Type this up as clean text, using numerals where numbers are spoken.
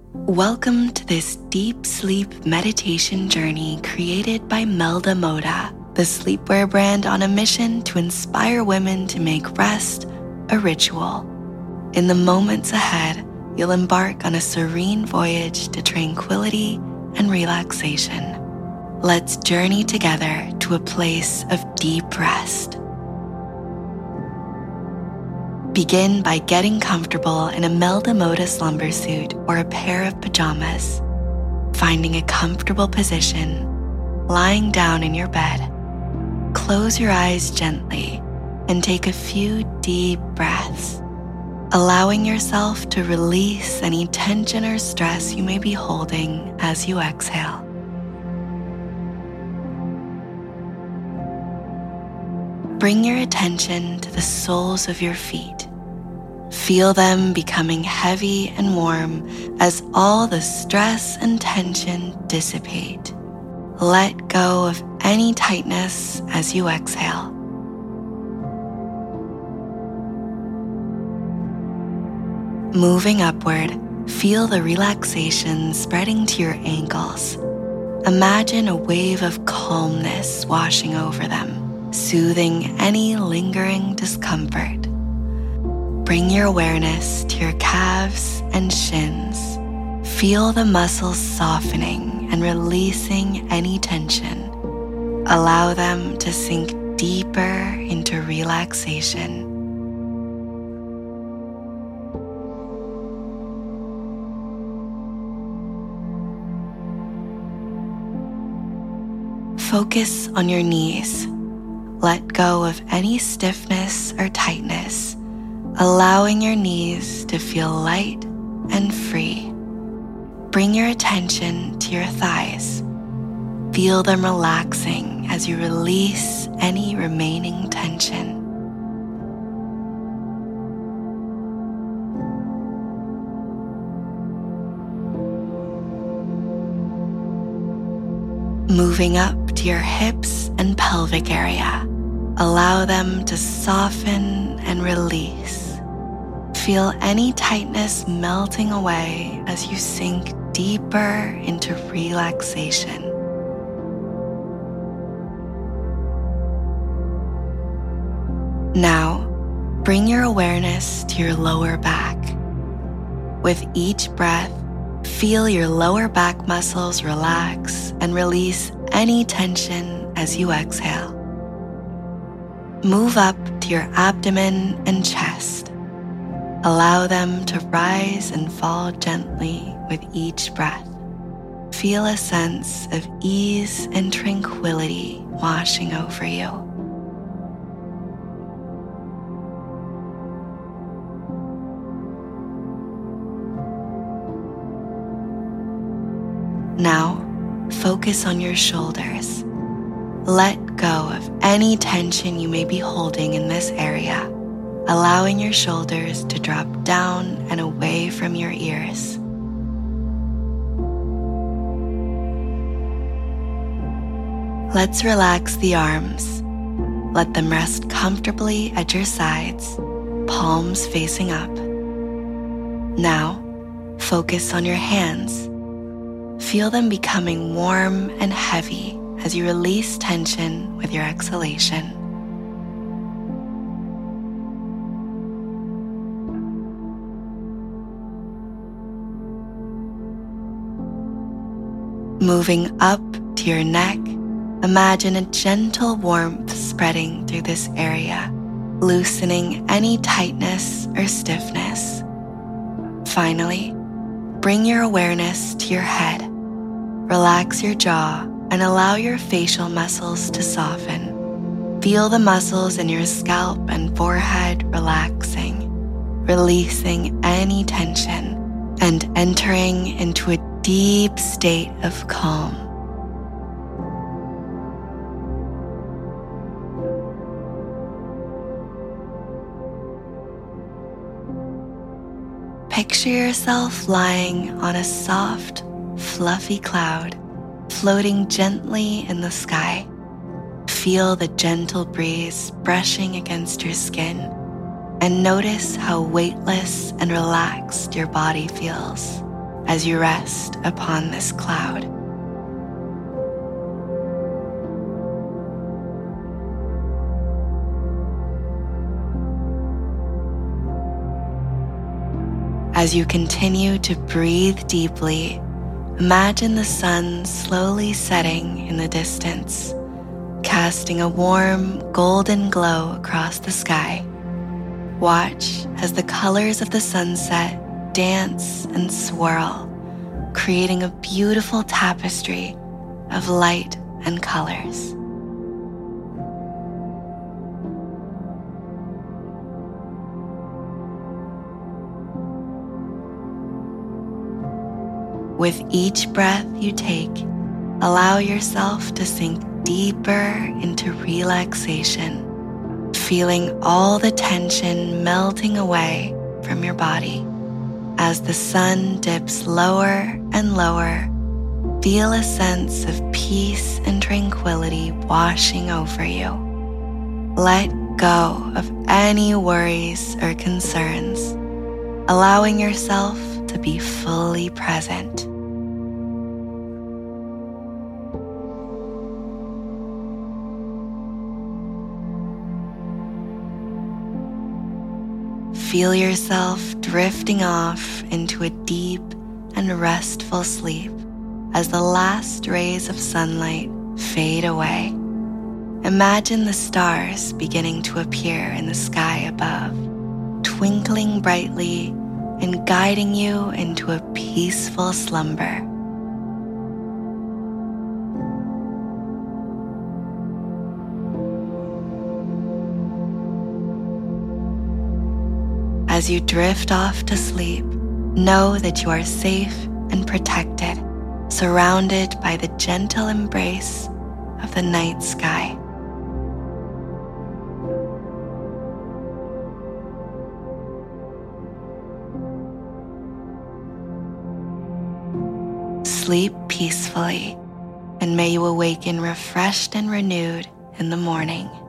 Welcome to this deep sleep meditation journey created by Melda Moda, the sleepwear brand on a mission to inspire women to make rest a ritual. In the moments ahead, you'll embark on a serene voyage to tranquility and relaxation. Let's journey together to a place of deep rest. Begin by getting comfortable in a Melda Moda slumber suit or a pair of pajamas. Finding a comfortable position, lying down in your bed. Close your eyes gently and take a few deep breaths, allowing yourself to release any tension or stress you may be holding as you exhale. Bring your attention to the soles of your feet. Feel them becoming heavy and warm as all the stress and tension dissipate. Let go of any tightness as you exhale. Moving upward, feel the relaxation spreading to your ankles. Imagine a wave of calmness washing over them, soothing any lingering discomfort. Bring your awareness to your calves and shins. Feel the muscles softening and releasing any tension. Allow them to sink deeper into relaxation. Focus on your knees. Let go of any stiffness or tightness, allowing your knees to feel light and free. Bring your attention to your thighs. Feel them relaxing as you release any remaining tension. Moving up to your hips and pelvic area, allow them to soften and release. Feel any tightness melting away as you sink deeper into relaxation. Now, bring your awareness to your lower back. With each breath, feel your lower back muscles relax and release any tension as you exhale. Move up to your abdomen and chest. Allow them to rise and fall gently with each breath. Feel a sense of ease and tranquility washing over you. Now, focus on your shoulders. Let go of any tension you may be holding in this area, allowing your shoulders to drop down and away from your ears. Let's relax the arms. Let them rest comfortably at your sides, palms facing up. Now, focus on your hands. Feel them becoming warm and heavy as you release tension with your exhalation. Moving up to your neck, imagine a gentle warmth spreading through this area, loosening any tightness or stiffness. Finally, bring your awareness to your head. Relax your jaw and allow your facial muscles to soften. Feel the muscles in your scalp and forehead relaxing, releasing any tension, and entering into a deep state of calm. Picture yourself lying on a soft, fluffy cloud, floating gently in the sky. Feel the gentle breeze brushing against your skin, and notice how weightless and relaxed your body feels as you rest upon this cloud. As you continue to breathe deeply, imagine the sun slowly setting in the distance, casting a warm golden glow across the sky. Watch as the colors of the sunset dance and swirl, creating a beautiful tapestry of light and colors. With each breath you take, allow yourself to sink deeper into relaxation, feeling all the tension melting away from your body. As the sun dips lower and lower, feel a sense of peace and tranquility washing over you. Let go of any worries or concerns, allowing yourself to be fully present. Feel yourself drifting off into a deep and restful sleep as the last rays of sunlight fade away. Imagine the stars beginning to appear in the sky above, twinkling brightly and guiding you into a peaceful slumber. As you drift off to sleep, know that you are safe and protected, surrounded by the gentle embrace of the night sky. Sleep peacefully, and may you awaken refreshed and renewed in the morning.